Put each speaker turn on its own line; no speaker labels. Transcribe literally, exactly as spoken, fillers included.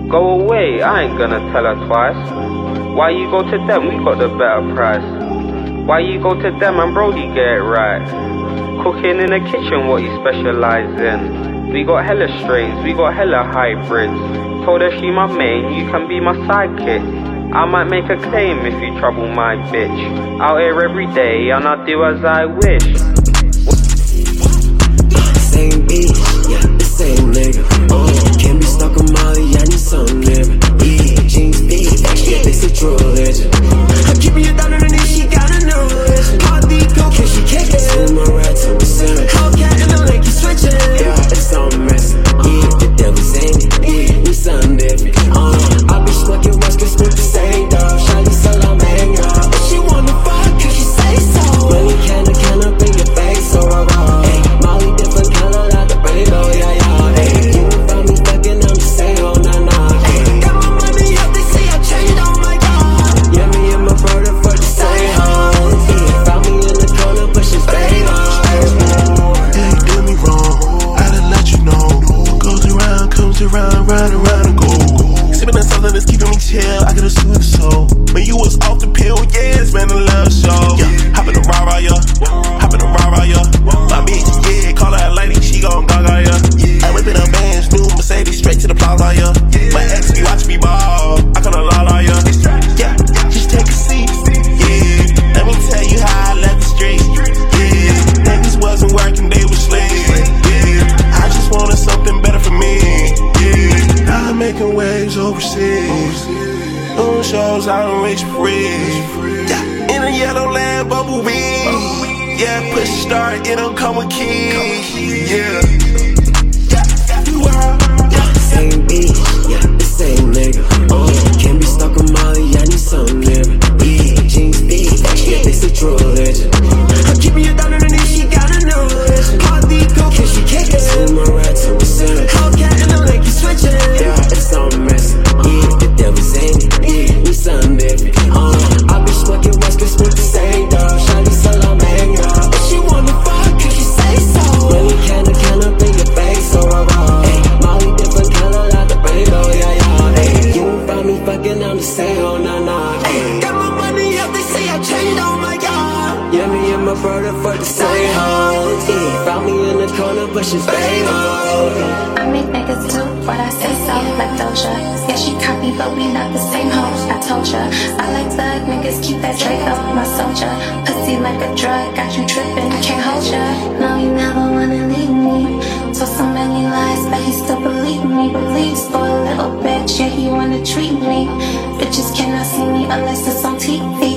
Go away, I ain't gonna tell her twice. Why you go to them, we got the better price. Why you go to them and Brody get it right? Cooking in the kitchen, what you specialise in. We got hella strains, we got hella hybrids. Told her she my main, you can be my sidekick. I might make a claim if you trouble my bitch. Out here every day and I do as I wish.
Same bitch, yeah, the same nigga. Uh, can't be stuck on Molly, I need some nigga. Yeah, jeans big, yeah, this a true legend. I'm keeping you down underneath, she got a new legend. Cardi go, can she kick it? Swim my ride to a center. Hellcat in the lake, you switching. Yeah, it's all messy. Yeah, the devil's in it. Yeah, we something different. Uh, I be smoking West Coast with the same dog. Shawty Salamanca. But she wanna fuck, can she say so? Money canna, canna bring your face so raw. Hey, Molly different color like the rainbow, yeah, yeah. Hey, you won't find me fucking, I'm just saying, oh, nah, nah. Hey, got my money up, they say I changed, oh my god. Yeah, me and my brother for the same hoes. Yeah, found me in the corner, pushing spade on.
Yeah, you did me wrong, I done let you know. What goes around, comes around, round and round and go. Sipping on something that's keeping me chill, I got a sweet soul. When you was off the pill, yeah, it's been a love show. Yeah, hop in the rah-rah, yeah, hop in the rah-rah, yeah. My bitch, yeah, call her a lady, she gon' gaga, yeah. I whip in a Benz, new Mercedes, straight to the plaza, yeah. My ex be watch me ball, I call her la-la, yeah. Yeah, just take a seat, yeah. Let me tell you how I left the street, yeah. Niggas wasn't working, they was slaves, yeah. I just wanted something better for me, yeah. Now I'm making waves overseas, doing shows out in Rich Free, yeah. In a yellow land, bumblebee. Yeah, push start, it don't come with keys. Yeah. You are,
yeah, the same bitch, yeah, the same nigga. Uh, can't be stuck on Molly, I need some nigga. Yeah, jeans big, yeah, this a true legend. I'm keeping you down underneath, she got a new legend. Cardi go, can she kick it? Swim my ride to a center. Hellcat in the lake, you switching. Yeah, it's all messy. Yeah, the devil's in it. Yeah, we something different. Uh, I be smoking West Coast with the same dog. Shawty Salamanca. If she wanna fuck, can she say so? Money canna, canna bring your face so raw. Hey, Molly different color like the rainbow, yeah, yeah. Hey, you won't find me fucking, I'm the same, oh, nah, nah. Hey, got my money up, they say I changed, oh my god. Yeah, me and my brother for the same hoes. Yeah, found me in the corner, pushing spade on.
I make niggas do what I say so, like Doja. Yeah, she copy, but we not the same hoes. I told ya. I like thug niggas, keep that Drake up, my soldier. Pussy like a drug, got you tripping, I can't hold ya. No, you never wanna leave me. Told so many lies, but he still believe me. Believes for a little bitch, yeah, he wanna treat me. Bitches cannot see me unless it's on T V.